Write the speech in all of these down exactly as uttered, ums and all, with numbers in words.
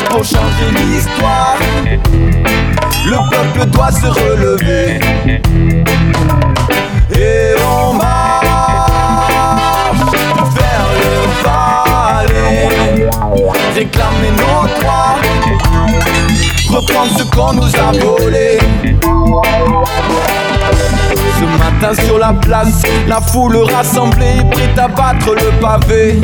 pour changer l'histoire. Le peuple doit se relever et on marche vers le palais, réclamer nos droits, reprendre ce qu'on nous a volé. Ce matin sur la place, la foule rassemblée, prête à battre le pavé.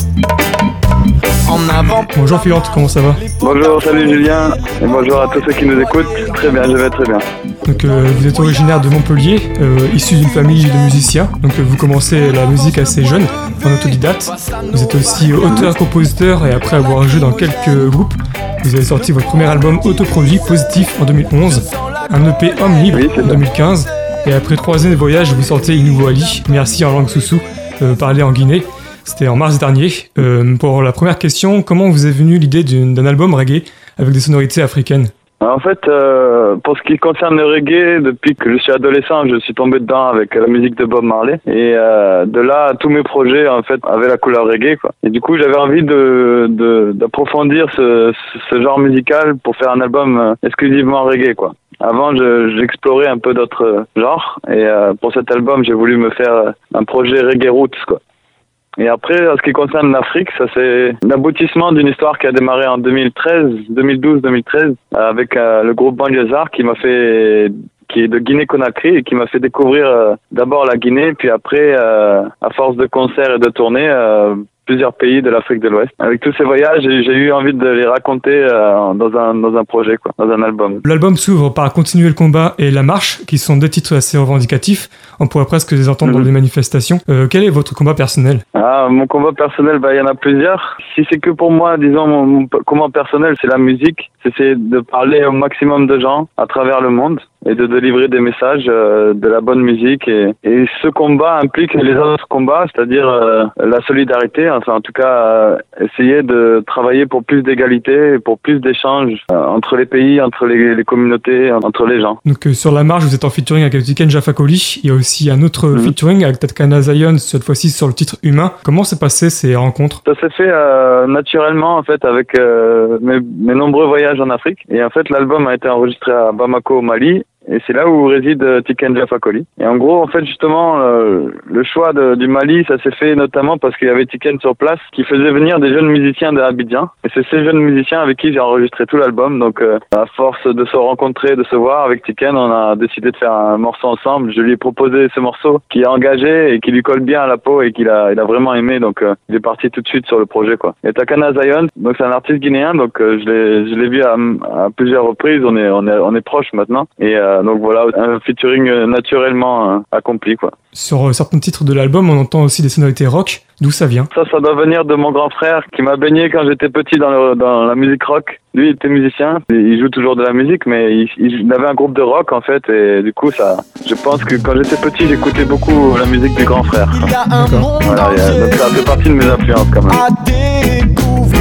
En avant. Bonjour Philante, comment ça va? Bonjour, salut Julien, et bonjour à tous ceux qui nous écoutent. Très bien, je vais très bien. Donc euh, vous êtes originaire de Montpellier, euh, issu d'une famille de musiciens. Donc euh, vous commencez la musique assez jeune, en autodidacte. Vous êtes aussi auteur-compositeur et après avoir joué dans quelques groupes, vous avez sorti votre premier album autoproduit, Positif, en deux mille onze, un E P Homme Libre oui, en deux mille quinze, et après trois années de voyage, vous sortez Inouveau Ali, Merci en langue soussou, euh, parlé en Guinée. C'était en mars dernier. Euh, pour la première question, comment vous est venue l'idée d'une, d'un album reggae avec des sonorités africaines? En fait, euh, pour ce qui concerne le reggae, depuis que je suis adolescent, je suis tombé dedans avec la musique de Bob Marley. Et euh, de là, tous mes projets, en fait, avaient la couleur reggae, quoi. Et du coup, j'avais envie de, de d'approfondir ce, ce genre musical pour faire un album exclusivement reggae, quoi. Avant, je, j'explorais un peu d'autres genres. Et euh, pour cet album, j'ai voulu me faire un projet reggae roots, quoi. Et après, en ce qui concerne l'Afrique, ça c'est l'aboutissement d'une histoire qui a démarré en deux mille treize, deux mille douze, deux mille treize, avec euh, le groupe Banlieusard qui m'a fait, qui est de Guinée-Conakry et qui m'a fait découvrir euh, d'abord la Guinée, puis après, euh, à force de concerts et de tournées, euh, plusieurs pays de l'Afrique de l'Ouest. Avec tous ces voyages, j'ai, j'ai eu envie de les raconter euh, dans un dans un projet, quoi, dans un album. L'album s'ouvre par Continuer le combat et La marche, qui sont deux titres assez revendicatifs. On pourrait presque les entendre mmh. dans des manifestations. Euh, quel est votre combat personnel? Ah, mon combat personnel, bah il y en a plusieurs. Si c'est que pour moi, disons mon, mon combat personnel, c'est la musique. C'est de parler au maximum de gens à travers le monde et de délivrer des messages, euh, de la bonne musique. Et, et ce combat implique les autres combats, c'est-à-dire euh, la solidarité. Enfin, en tout cas, euh, essayer de travailler pour plus d'égalité, pour plus d'échanges euh, entre les pays, entre les, les communautés, entre les gens. Donc euh, sur La marche, vous êtes en featuring avec Tiken Jah Fakoly. Il y a aussi un autre mmh. featuring avec Tatjana Zion, cette fois-ci sur le titre Humain. Comment s'est passé ces rencontres? Ça s'est fait euh, naturellement en fait avec euh, mes, mes nombreux voyages en Afrique. Et en fait, l'album a été enregistré à Bamako, au Mali. Et c'est là où réside Tiken Jah Fakoly. Et en gros, en fait, justement, euh, le choix de, du Mali, ça s'est fait notamment parce qu'il y avait Tiken sur place qui faisait venir des jeunes musiciens de Abidjan. Et c'est ces jeunes musiciens avec qui j'ai enregistré tout l'album. Donc, euh, à force de se rencontrer, de se voir avec Tiken, on a décidé de faire un morceau ensemble. Je lui ai proposé ce morceau qui est engagé et qui lui colle bien à la peau et qu'il a, il a vraiment aimé. Donc, euh, il est parti tout de suite sur le projet, quoi. Et Tatjana Zion, donc c'est un artiste guinéen. Donc, euh, je l'ai, je l'ai vu à, à plusieurs reprises. On est, on est, on est proches maintenant. Et euh, donc voilà, un featuring naturellement euh, accompli, quoi. Sur euh, certains titres de l'album, on entend aussi des sonorités rock. D'où ça vient? Ça, ça doit venir de mon grand frère qui m'a baigné quand j'étais petit dans, le, dans la musique rock. Lui, il était musicien. Il joue toujours de la musique, mais il, il avait un groupe de rock, en fait. Et du coup, ça, je pense que quand j'étais petit, j'écoutais beaucoup la musique du grand frère. Il y a un monde voilà, il y a, donc ça fait partie de mes influences, quand même. À découvrir.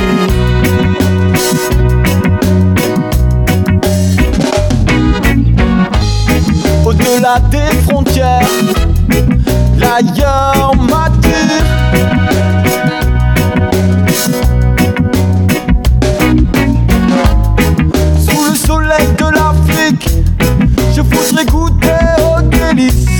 Au-delà des frontières, l'ailleurs m'attire. Sous le soleil de l'Afrique, je voudrais goûter aux délices.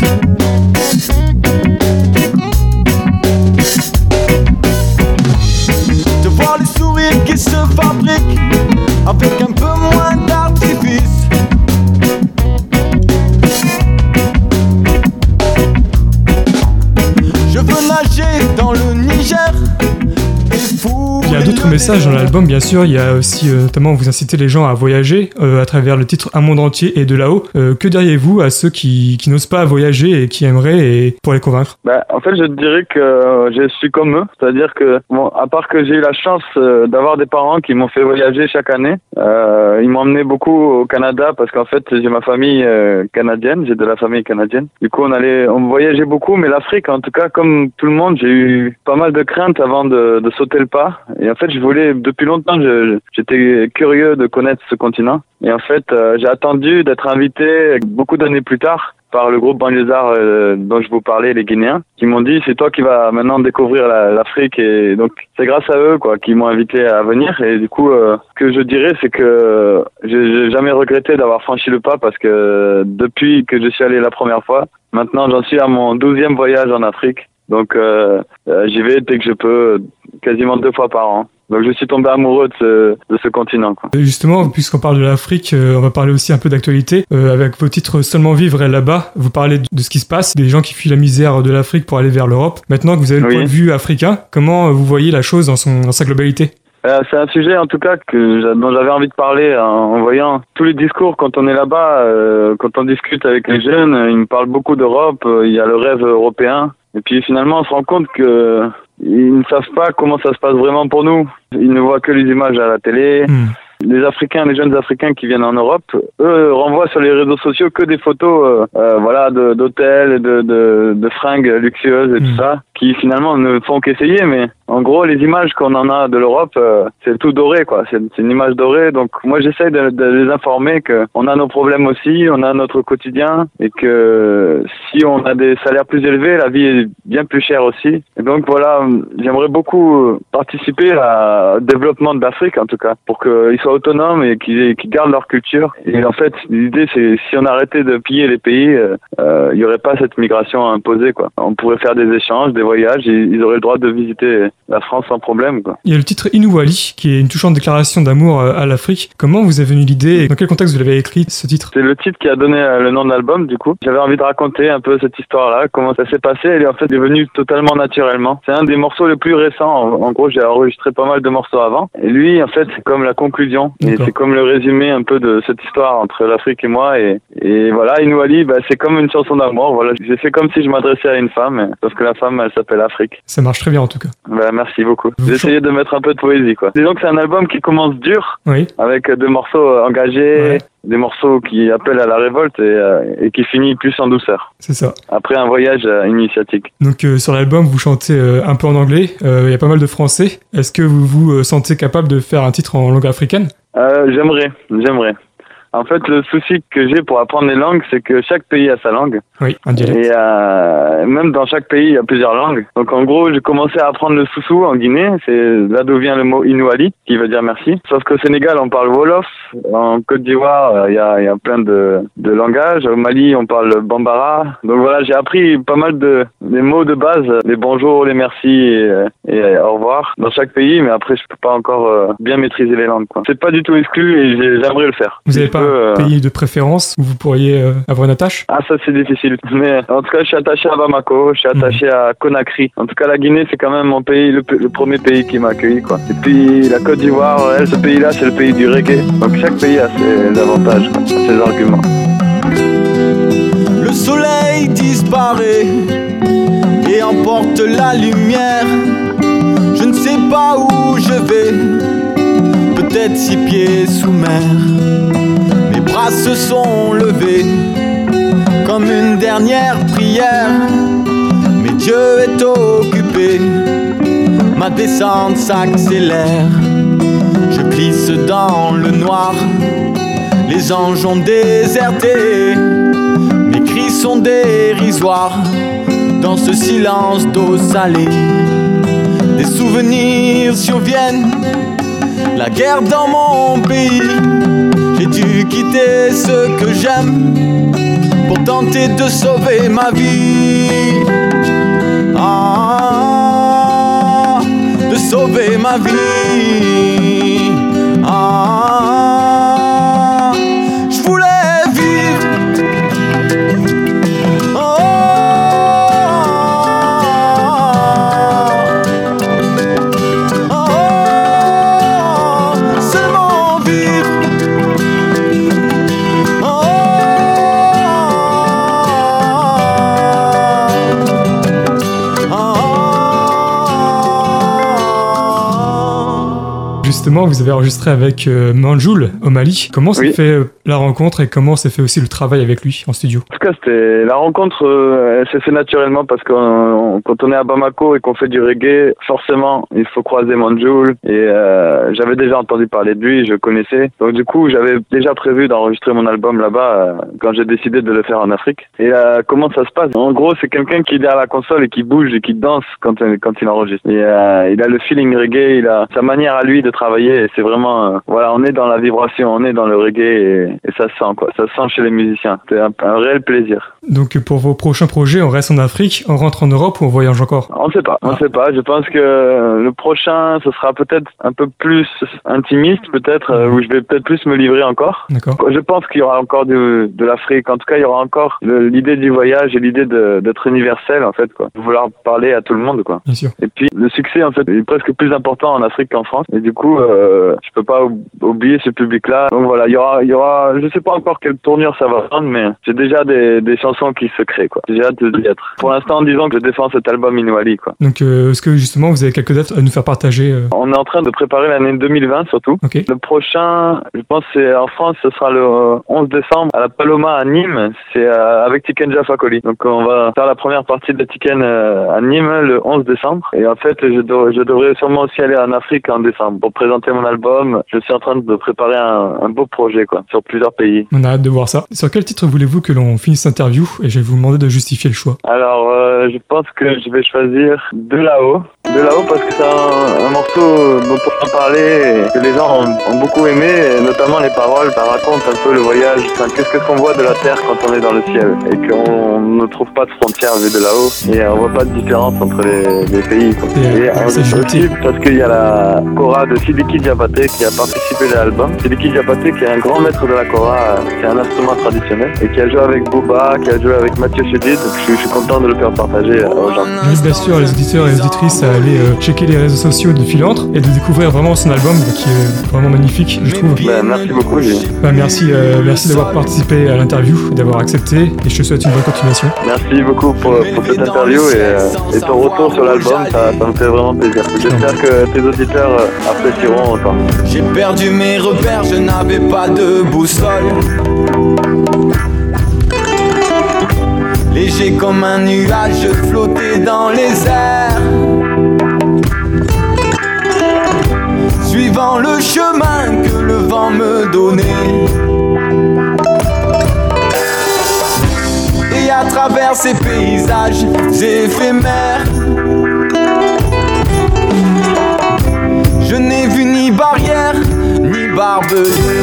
De voir les sourires qui se fabriquent avec un peu moins d'artifice. Je veux nager dans le Niger. Il y a d'autres messages dans l'album, bien sûr. Il y a aussi, euh, notamment, vous incitez les gens à voyager euh, à travers le titre Un monde entier et de là-haut. Euh, que diriez-vous à ceux qui, qui n'osent pas voyager et qui aimeraient, et pour les convaincre? Bah, en fait, je dirais que euh, je suis comme eux. C'est-à-dire que, bon, à part que j'ai eu la chance euh, d'avoir des parents qui m'ont fait voyager chaque année, euh, ils m'ont emmené beaucoup au Canada parce qu'en fait, j'ai ma famille euh, canadienne, j'ai de la famille canadienne. Du coup, on allait, on voyageait beaucoup, mais l'Afrique, en tout cas, comme tout le monde, j'ai eu pas mal de craintes avant de, de sauter le pas. Et en fait, je voulais, depuis longtemps, je, j'étais curieux de connaître ce continent. Et en fait, euh, j'ai attendu d'être invité beaucoup d'années plus tard par le groupe Banlieusard euh, dont je vous parlais, les Guinéens, qui m'ont dit c'est toi qui vas maintenant découvrir la, l'Afrique, et donc c'est grâce à eux quoi qui m'ont invité à venir. Et du coup, euh, ce que je dirais, c'est que j'ai, j'ai jamais regretté d'avoir franchi le pas, parce que depuis que je suis allé la première fois, maintenant j'en suis à mon douzième voyage en Afrique. Donc euh, euh, j'y vais dès que je peux, quasiment deux fois par an. Donc je suis tombé amoureux de ce, de ce continent, quoi. Justement, puisqu'on parle de l'Afrique, euh, on va parler aussi un peu d'actualité. Euh, avec vos titres Seulement vivre et Là-bas, vous parlez de ce qui se passe, des gens qui fuient la misère de l'Afrique pour aller vers l'Europe. Maintenant que vous avez le Oui. point de vue africain, comment vous voyez la chose dans, son, dans sa globalité ? Euh, c'est un sujet en tout cas que dont j'avais envie de parler en, en voyant tous les discours quand on est là-bas, euh, quand on discute avec les jeunes, ils me parlent beaucoup d'Europe, euh, il y a le rêve européen. Et puis finalement on se rend compte que ils ne savent pas comment ça se passe vraiment pour nous. Ils ne voient que les images à la télé. Mmh. Les Africains, les jeunes Africains qui viennent en Europe, eux renvoient sur les réseaux sociaux que des photos, euh, euh, voilà, de, d'hôtels, de, de, de fringues luxueuses et mmh. tout ça, qui finalement ne font qu'essayer. Mais en gros, les images qu'on en a de l'Europe, euh, c'est tout doré, quoi. C'est, c'est une image dorée. Donc moi, j'essaye de, de les informer que on a nos problèmes aussi, on a notre quotidien, et que si on a des salaires plus élevés, la vie est bien plus chère aussi. Et donc voilà, j'aimerais beaucoup participer à, au développement de l'Afrique, en tout cas, pour qu'ils soient autonomes et qu'ils, qu'ils gardent leur culture. Et en fait, l'idée, c'est si on arrêtait de piller les pays, il euh, n'y aurait pas cette migration imposée, quoi. On pourrait faire des échanges, des voyages, et ils auraient le droit de visiter la France sans problème, quoi. Il y a le titre Inouali, qui est une touchante déclaration d'amour à l'Afrique. Comment vous est venu l'idée et dans quel contexte vous l'avez écrit, ce titre ? C'est le titre qui a donné le nom de l'album, du coup. J'avais envie de raconter un peu cette histoire-là, comment ça s'est passé. Elle est en fait devenue totalement naturellement. C'est un des morceaux les plus récents. En, en gros, j'ai enregistré pas mal de morceaux avant. Et lui, en fait, c'est comme la conclusion. Et D'accord. c'est comme le résumé un peu de cette histoire entre l'Afrique et moi. Et, et voilà, Inouali, bah, c'est comme une chanson d'amour. Voilà, j'ai fait comme si je m'adressais à une femme, parce que la femme, elle s'appelle Afrique. Ça marche très bien, en tout cas. Bah, merci beaucoup. J'ai essayé de mettre un peu de poésie, quoi. Disons que c'est un album qui commence dur, oui. avec deux morceaux engagés, ouais. des morceaux qui appellent à la révolte, et, euh, et qui finit plus en douceur. C'est ça. Après un voyage euh, initiatique. Donc euh, sur l'album, vous chantez euh, un peu en anglais, il euh, y a pas mal de français. Est-ce que vous vous euh, sentez capable de faire un titre en langue africaine ? euh, J'aimerais, j'aimerais. En fait, le souci que j'ai pour apprendre les langues, c'est que chaque pays a sa langue. Oui, un dialecte. Et euh, même dans chaque pays, il y a plusieurs langues. Donc en gros, j'ai commencé à apprendre le soussou en Guinée. C'est là d'où vient le mot Inouali, qui veut dire merci. Sauf qu'au Sénégal, on parle Wolof. En Côte d'Ivoire, il y a, il y a plein de, de langages. Au Mali, on parle Bambara. Donc voilà, j'ai appris pas mal de des mots de base, les bonjour, les merci et, et au revoir dans chaque pays. Mais après, je peux pas encore euh, bien maîtriser les langues, quoi. C'est pas du tout exclu et j'aimerais le faire. Vous avez pas un pays de préférence où vous pourriez euh, avoir une attache ? Ah, ça c'est difficile. Mais en tout cas, je suis attaché à Bamako, je suis attaché mmh. à Conakry. En tout cas, la Guinée, c'est quand même mon pays, le, le premier pays qui m'a accueilli, quoi. Et puis la Côte d'Ivoire, elle, ce pays-là, c'est le pays du reggae. Donc chaque pays a ses avantages, quoi, ses arguments. Le soleil disparaît et emporte la lumière. Je ne sais pas où je vais, peut-être six pieds sous mer. Mes bras se sont levés comme une dernière prière. Mais Dieu est occupé, ma descente s'accélère. Je glisse dans le noir, les anges ont déserté. Mes cris sont dérisoires dans ce silence d'eau salée. Des souvenirs surviennent, la guerre dans mon pays. J'ai dû quitter ce que j'aime pour tenter de sauver ma vie. Ah, de sauver ma vie. Ah, je voulais vivre. Oh, oh, oh, seulement vivre. justement, vous avez enregistré avec euh, Manjoul au Mali. Comment s'est Oui. fait euh, la rencontre et comment s'est fait aussi le travail avec lui en studio? En tout cas, c'était la rencontre, euh, elle s'est fait naturellement parce que euh, quand on est à Bamako et qu'on fait du reggae, forcément, il faut croiser Manjoul. Et euh, j'avais déjà entendu parler de lui, je connaissais. Donc du coup, j'avais déjà prévu d'enregistrer mon album là-bas euh, quand j'ai décidé de le faire en Afrique. Et euh, comment ça se passe? En gros, c'est quelqu'un qui est derrière la console et qui bouge et qui danse quand, quand il enregistre. Et euh, il a le feeling reggae, il a sa manière à lui de travailler. Et c'est vraiment, euh, voilà, on est dans la vibration, on est dans le reggae et, et ça se sent quoi. Ça se sent chez les musiciens. C'est un, un réel plaisir. Donc pour vos prochains projets, on reste en Afrique, on rentre en Europe ou on voyage encore? On sait pas, on Ah. sait pas. Je pense que le prochain, ce sera peut-être un peu plus intimiste, peut-être, euh, où je vais peut-être plus me livrer encore. D'accord. Je pense qu'il y aura encore de, de l'Afrique. En tout cas, il y aura encore le- l'idée du voyage et l'idée de- d'être universel, en fait, quoi. De vouloir parler à tout le monde, quoi. Bien sûr. Et puis, le succès, en fait, est presque plus important en Afrique qu'en France. Et du coup, euh, je peux pas ou- oublier ce public-là. Donc voilà, il y aura, il y aura, je sais pas encore quelle tournure ça va prendre, mais j'ai déjà des, des chansons qui se créent, quoi. J'ai hâte d'y être. Pour l'instant, disons que je défends cet album Inouali, quoi. Donc euh, est-ce que justement vous avez quelques dates à nous faire partager euh... On est en train de préparer l'année deux mille vingt, surtout. Ok. Le prochain, je pense, c'est en France, ce sera le euh, onze décembre à la Paloma à Nîmes. C'est euh, avec Tiken Jah Fakoly. Donc on va faire la première partie de Tiken euh, à Nîmes le onze décembre. Et en fait, je, dev- je devrais sûrement aussi aller en Afrique en décembre pour présenter mon album. Je suis en train de préparer un, un beau projet, quoi, sur plusieurs pays. On a hâte de voir ça. Sur quel titre voulez-vous que l'on finisse cette interview? Et je vais vous demander de justifier le choix. Alors, euh, je pense que je vais choisir De là-haut. De là-haut parce que c'est un, un morceau dont on a parlé et que les gens ont, ont beaucoup aimé, et notamment les paroles. Ça raconte un peu le voyage. Enfin, qu'est-ce qu'on voit de la terre quand on est dans le ciel et qu'on ne trouve pas de frontières vu de là-haut et on voit pas de différence entre les, les pays, quoi. Et, Et euh, on c'est aussi gentil. parce qu'il y a la Kora de Sidiki Diabaté qui a participé à l'album. Sidiki Diabaté qui est un grand maître de la Kora, qui est un instrument traditionnel et qui a joué avec Booba, qui a joué avec Mathieu Chédid. Donc je, je suis content de le faire partager euh, aux gens. J'invite bien sûr les auditeurs et les auditrices à aller euh, checker les réseaux sociaux de Philantre et de découvrir vraiment son album qui est vraiment magnifique, je trouve. Ben, merci beaucoup, Julien. Bah, merci, euh, merci d'avoir participé à l'interview, d'avoir accepté et je te souhaite une bonne continuation. Merci beaucoup pour, pour cette interview et, euh, et ton retour sur l'album, ça, ça me fait vraiment plaisir. J'espère que tes auditeurs euh, apprécieront autant. J'ai perdu mes repères, je n'avais pas de boussole. Léger comme un nuage, je flottais dans les airs. Suivant le chemin que le vent me donnait. Et à travers ces paysages éphémères, je n'ai vu ni barrière, ni barbelé.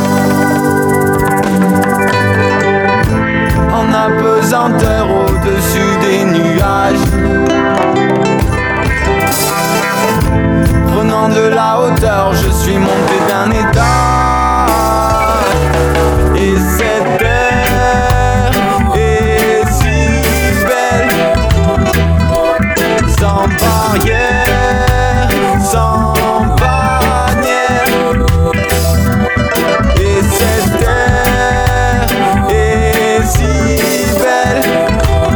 En apesanteur au-dessus des nuages, prenant de la hauteur, je suis monté d'un étage. Et cette terre est si belle, sans barrière, sans bannière. Et cette terre est si belle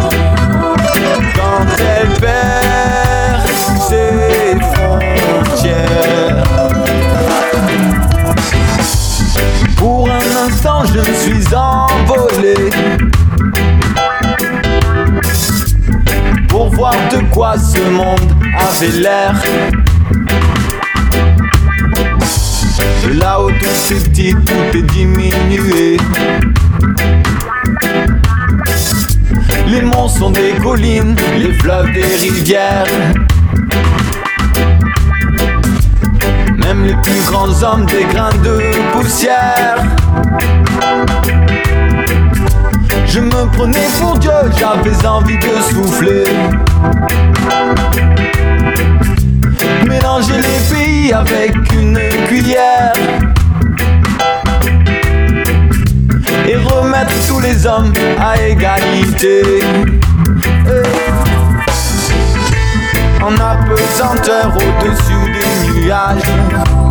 quand elle perd ses frontières. Pour un instant je me suis envolé pour voir de quoi ce monde avait l'air. De là-haut tout c'est petit, tout est diminué. Les monts sont des collines, les fleuves des rivières. Même les plus grands hommes des grains de poussière. Je me prenais pour Dieu, j'avais envie de souffler. Mélanger les pays avec une cuillère et remettre tous les hommes à égalité. En apesanteur au-dessus des nuages,